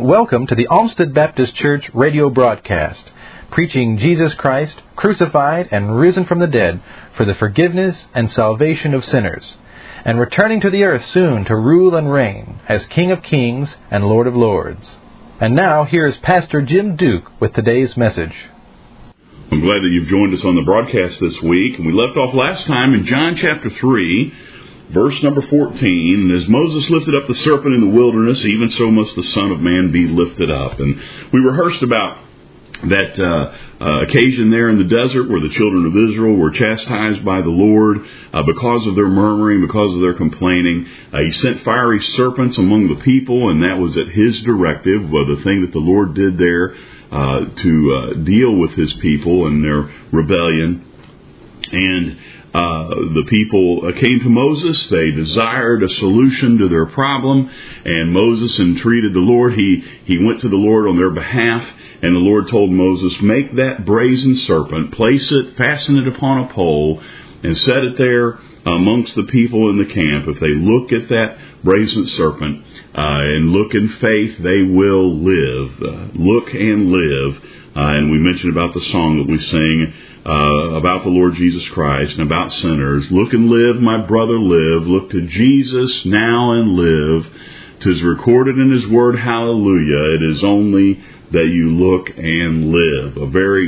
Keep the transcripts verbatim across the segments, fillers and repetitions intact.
and welcome to the Olmsted Baptist Church radio broadcast, preaching Jesus Christ, crucified and risen from the dead for the forgiveness and salvation of sinners, and returning to the earth soon to rule and reign as King of Kings and Lord of Lords. And now, here's Pastor Jim Duke with today's message. I'm glad that you've joined us on the broadcast this week. And we left off last time in John chapter three, verse number fourteen. As Moses lifted up the serpent in the wilderness, even so must the Son of Man be lifted up. And we rehearsed about that uh, uh, occasion there in the desert where the children of Israel were chastised by the Lord uh, because of their murmuring, because of their complaining. Uh, he sent fiery serpents among the people, and that was at his directive, well, the thing that the Lord did there uh, to uh, deal with his people and their rebellion. And Uh, the people uh, came to Moses. They desired a solution to their problem, and Moses entreated the Lord. He he went to the Lord on their behalf, and the Lord told Moses, make that brazen serpent, place it, fasten it upon a pole, and set it there amongst the people in the camp. If they look at that brazen serpent uh, and look in faith, they will live. Uh, look and live. Uh, and we mentioned about the song that we sing Uh, about the Lord Jesus Christ and about sinners. Look and live, my brother, live. Look to Jesus now and live. 'Tis recorded in His word, hallelujah. It is only that you look and live. A very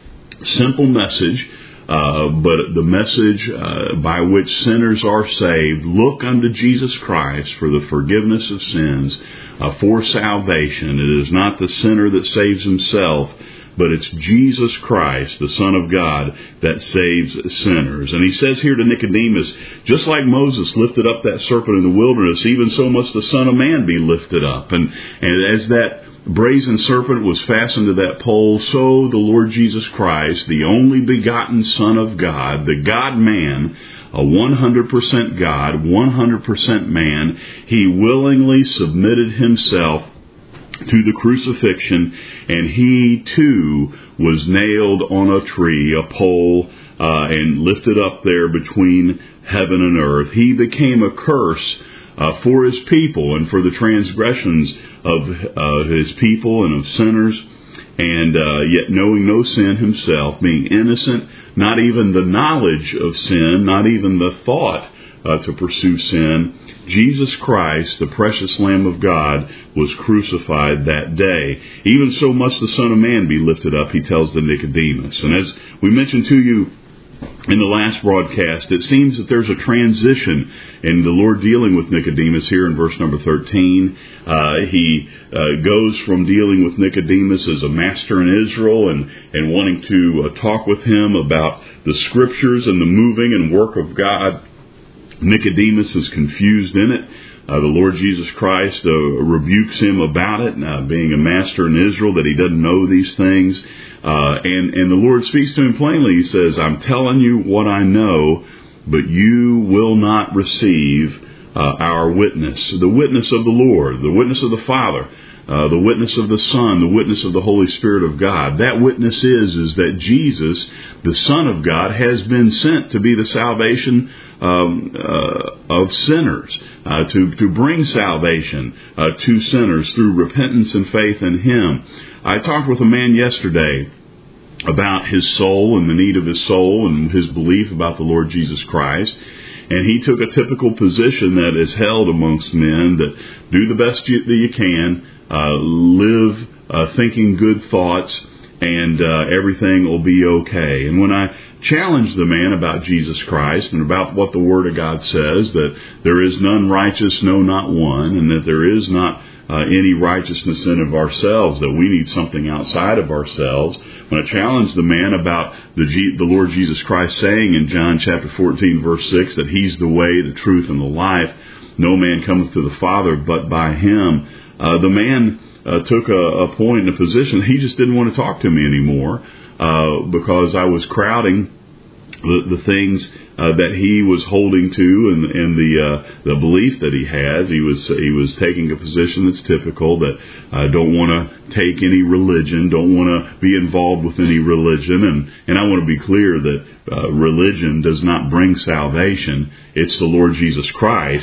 simple message, uh, but the message uh, by which sinners are saved. Look unto Jesus Christ for the forgiveness of sins, uh, for salvation. It is not the sinner that saves himself, but it's Jesus Christ, the Son of God, that saves sinners. And he says here to Nicodemus, just like Moses lifted up that serpent in the wilderness, even so must the Son of Man be lifted up. And, and as that brazen serpent was fastened to that pole, so the Lord Jesus Christ, the only begotten Son of God, the God-man, a one hundred percent God, one hundred percent man, he willingly submitted himself to the crucifixion, and he too was nailed on a tree, a pole, uh, and lifted up there between heaven and earth. He became a curse uh, for his people and for the transgressions of uh, his people and of sinners, and uh, yet knowing no sin himself, being innocent, not even the knowledge of sin, not even the thought Uh, to pursue sin, Jesus Christ, the precious Lamb of God, was crucified that day. Even so must the Son of Man be lifted up, he tells the Nicodemus. And as we mentioned to you in the last broadcast, it seems that there's a transition in the Lord dealing with Nicodemus here in verse number thirteen. Uh, he uh, goes from dealing with Nicodemus as a master in Israel and, and wanting to uh, talk with him about the Scriptures and the moving and work of God. Nicodemus is confused in it. Uh, the Lord Jesus Christ uh, rebukes him about it, uh, being a master in Israel, that he doesn't know these things. Uh, and, and the Lord speaks to him plainly. He says, I'm telling you what I know, but you will not receive uh, our witness. The witness of the Lord, the witness of the Father, uh, the witness of the Son, the witness of the Holy Spirit of God. That witness is, is that Jesus, the Son of God, has been sent to be the salvation Um, uh, of sinners, uh, to, to bring salvation uh, to sinners through repentance and faith in Him. I talked with a man yesterday about his soul and the need of his soul and his belief about the Lord Jesus Christ. And he took a typical position that is held amongst men, that do the best you, that you can, uh, live uh, thinking good thoughts, and uh, everything will be okay. And when I challenged the man about Jesus Christ and about what the Word of God says, that there is none righteous, no, not one, and that there is not uh, any righteousness in of ourselves, that we need something outside of ourselves. When I challenged the man about the, G- the Lord Jesus Christ saying in John chapter fourteen, verse six, that He's the way, the truth, and the life, no man cometh to the Father but by Him, uh, the man uh, took a, a point and a position. He just didn't want to talk to me anymore uh, because I was crowding the, the things uh, that he was holding to, and, and the uh, the belief that he has. He was he was taking a position that's typical, that I uh, don't want to take any religion, don't want to be involved with any religion, and and I want to be clear that uh, religion does not bring salvation. It's the Lord Jesus Christ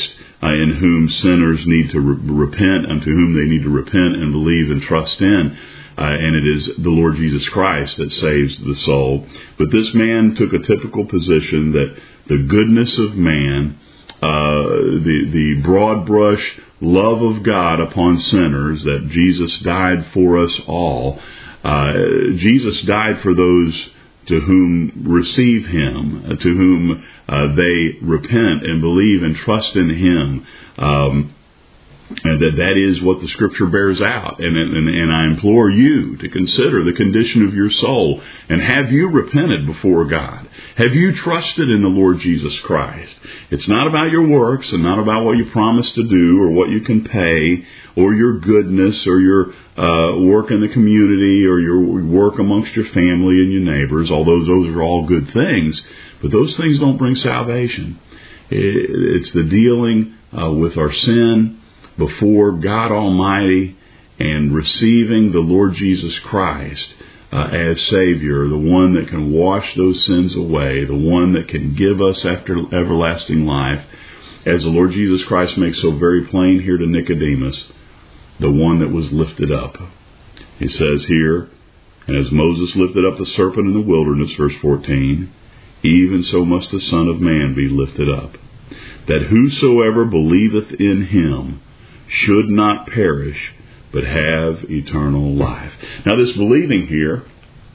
uh, in whom sinners need to re- repent, unto whom they need to repent and believe and trust in. Uh, and it is the Lord Jesus Christ that saves the soul. But this man took a typical position that the goodness of man, uh, the, the broad brush love of God upon sinners, that Jesus died for us all. Uh, Jesus died for those to whom receive Him, to whom uh, they repent and believe and trust in Him. Um, And that that is what the Scripture bears out. And, and, and I implore you to consider the condition of your soul. And have you repented before God? Have you trusted in the Lord Jesus Christ? It's not about your works and not about what you promised to do or what you can pay or your goodness or your uh, work in the community or your work amongst your family and your neighbors, although those are all good things. But those things don't bring salvation. It's the dealing uh, with our sin before God Almighty and receiving the Lord Jesus Christ uh, as Savior, the one that can wash those sins away, the one that can give us after everlasting life, as the Lord Jesus Christ makes so very plain here to Nicodemus, the one that was lifted up. He says here, and as Moses lifted up the serpent in the wilderness, verse fourteen, even so must the Son of Man be lifted up, that whosoever believeth in Him should not perish, but have eternal life. Now, this believing here,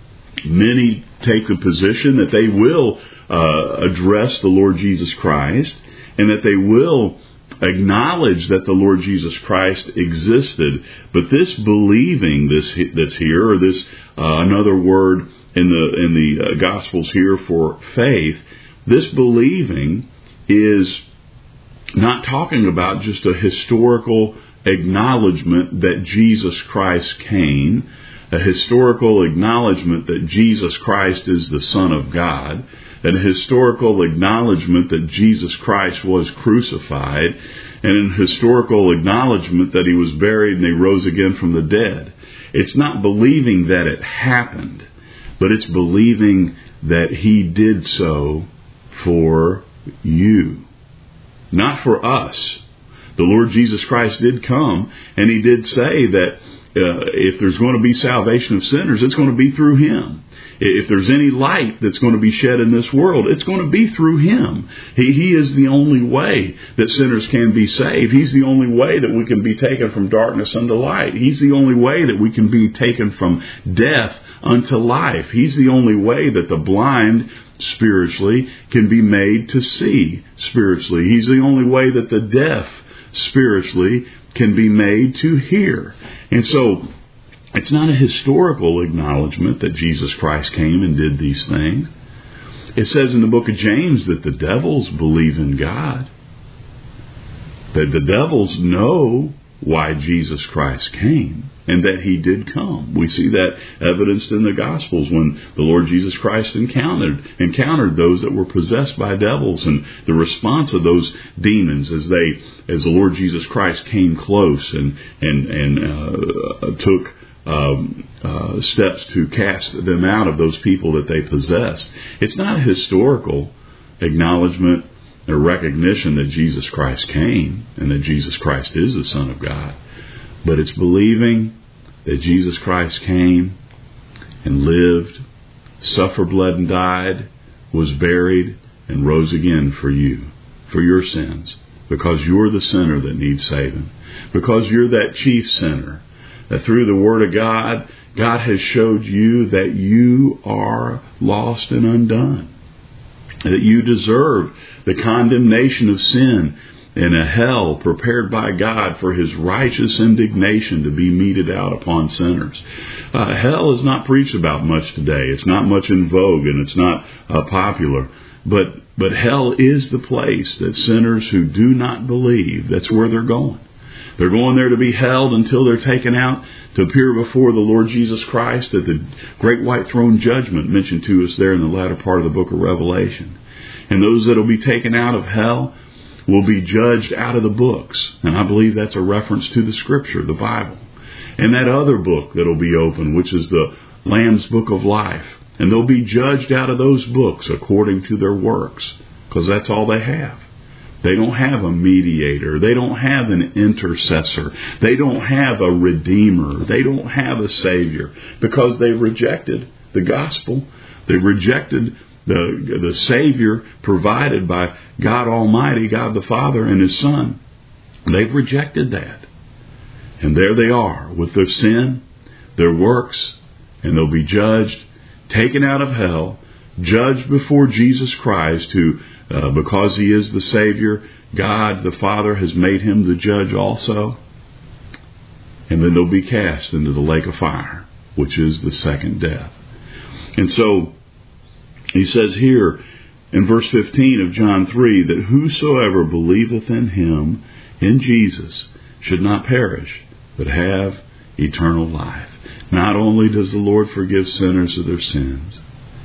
many take the position that they will uh, address the Lord Jesus Christ and that they will acknowledge that the Lord Jesus Christ existed. But this believing this that's here, or this uh, another word in the in the uh, Gospels here for faith, this believing is not talking about just a historical acknowledgement that Jesus Christ came, a historical acknowledgement that Jesus Christ is the Son of God, and a historical acknowledgement that Jesus Christ was crucified, and a historical acknowledgement that He was buried and He rose again from the dead. It's not believing that it happened, but it's believing that He did so for you. Not for us. The Lord Jesus Christ did come, and He did say that uh, if there's going to be salvation of sinners, it's going to be through Him. If there's any light that's going to be shed in this world, it's going to be through Him. He, he is the only way that sinners can be saved. He's the only way that we can be taken from darkness unto light. He's the only way that we can be taken from death unto life. He's the only way that the blind spiritually can be made to see spiritually. He's the only way that the deaf spiritually can be made to hear. And so it's not a historical acknowledgement that Jesus Christ came and did these things. It says in the book of James that the devils believe in God. That the devils know why Jesus Christ came and that He did come. We see that evidenced in the Gospels when the Lord Jesus Christ encountered encountered those that were possessed by devils, and the response of those demons as they as the Lord Jesus Christ came close and and and uh, took um, uh, steps to cast them out of those people that they possessed. It's not a historical acknowledgement or recognition that Jesus Christ came and that Jesus Christ is the Son of God, but it's believing that Jesus Christ came and lived, suffered, bled, and died, was buried, and rose again for you, for your sins, because you're the sinner that needs saving, because you're that chief sinner, that through the Word of God, God has showed you that you are lost and undone, that you deserve the condemnation of sin in a hell prepared by God for His righteous indignation to be meted out upon sinners. Uh, hell is not preached about much today. It's not much in vogue, and it's not uh, popular. But but hell is the place that sinners who do not believe, that's where they're going. They're going there to be held until they're taken out to appear before the Lord Jesus Christ at the great white throne judgment mentioned to us there in the latter part of the book of Revelation. And those that will be taken out of hell will be judged out of the books. And I believe that's a reference to the Scripture, the Bible. And that other book that will be open, which is the Lamb's Book of Life. And they'll be judged out of those books according to their works, because that's all they have. They don't have a mediator. They don't have an intercessor. They don't have a redeemer. They don't have a savior because they've rejected the gospel. They've rejected the, the savior provided by God Almighty, God the Father and His Son. They've rejected that. And there they are with their sin, their works, and they'll be judged, taken out of hell, judged before Jesus Christ, who Uh, because He is the Savior, God the Father has made Him the judge also. And then they'll be cast into the lake of fire, which is the second death. And so, He says here in verse fifteen of John three, that whosoever believeth in Him, in Jesus, should not perish, but have eternal life. Not only does the Lord forgive sinners of their sins,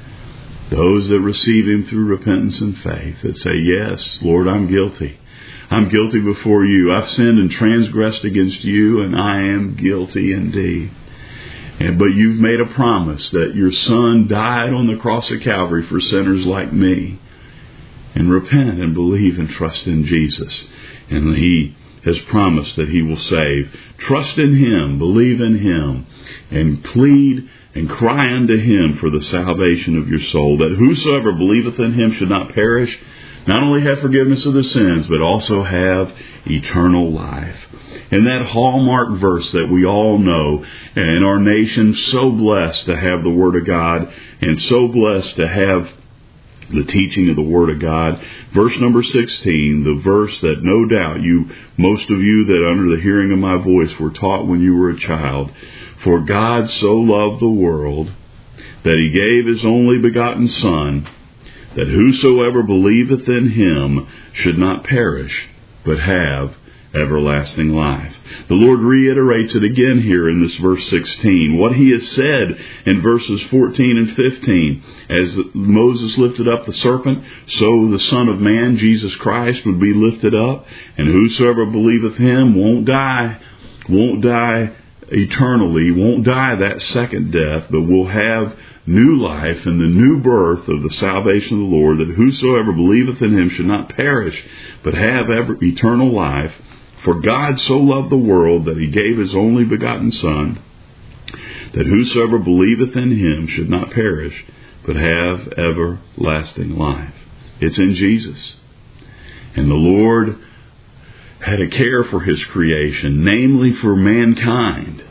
those that receive Him through repentance and faith, that say, yes, Lord, I'm guilty. I'm guilty before You. I've sinned and transgressed against You, and I am guilty indeed. And, but You've made a promise that Your Son died on the cross of Calvary for sinners like me. And repent and believe and trust in Jesus. And He has promised that He will save. Trust in Him, believe in Him, and plead and cry unto Him for the salvation of your soul, that whosoever believeth in Him should not perish, not only have forgiveness of their sins, but also have eternal life. And that hallmark verse that we all know, and our nation so blessed to have the Word of God, and so blessed to have the teaching of the Word of God. Verse number sixteen, the verse that no doubt you, most of you that under the hearing of my voice were taught when you were a child. For God so loved the world that He gave His only begotten Son, that whosoever believeth in Him should not perish, but have everlasting life. The Lord reiterates it again here in this verse sixteen. What He has said in verses fourteen and fifteen. As Moses lifted up the serpent, so the Son of Man, Jesus Christ, would be lifted up. And whosoever believeth Him won't die, won't die eternally, won't die that second death, but will have new life and the new birth of the salvation of the Lord, that whosoever believeth in Him should not perish, but have ever eternal life. For God so loved the world that He gave His only begotten Son, that whosoever believeth in Him should not perish, but have everlasting life. It's in Jesus. And the Lord had a care for His creation, namely for mankind.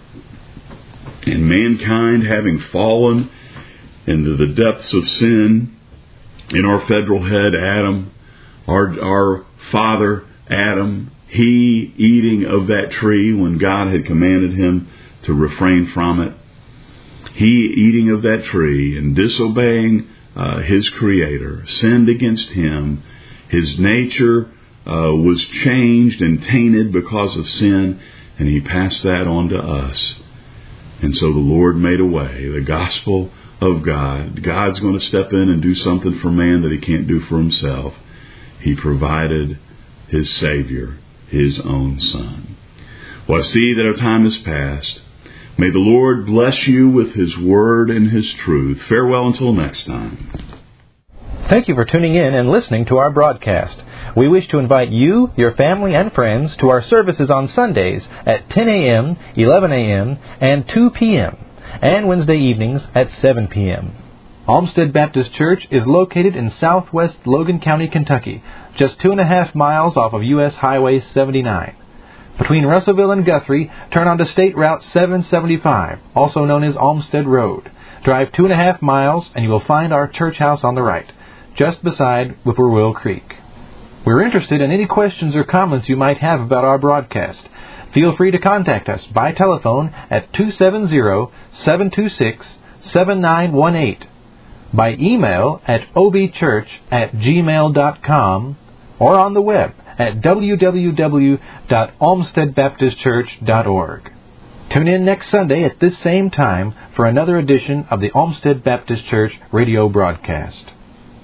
And mankind, having fallen into the depths of sin, in our federal head, Adam, our, our father, Adam, he eating of that tree when God had commanded him to refrain from it, he eating of that tree and disobeying uh, his Creator, sinned against Him. His nature uh, was changed and tainted because of sin, and He passed that on to us. And so the Lord made a way, the gospel of God. God's going to step in and do something for man that He can't do for Himself. He provided His Savior, His own Son. Well, I see that our time is past. May the Lord bless you with His Word and His truth. Farewell until next time. Thank you for tuning in and listening to our broadcast. We wish to invite you, your family, and friends to our services on Sundays at ten a.m., eleven a.m., and two p.m., and Wednesday evenings at seven p.m. Olmsted Baptist Church is located in southwest Logan County, Kentucky, just two and a half miles off of U S Highway seventy-nine. Between Russellville and Guthrie, turn onto State Route seven seventy-five, also known as Olmsted Road. Drive two and a half miles and you will find our church house on the right, just beside Whippoorwill Creek. We're interested in any questions or comments you might have about our broadcast. Feel free to contact us by telephone at two seven zero, seven two six, seven nine one eight, by email at obchurch at gmail dot com, or on the web at w w w dot olmsted baptist church dot org. Tune in next Sunday at this same time for another edition of the Olmsted Baptist Church radio broadcast.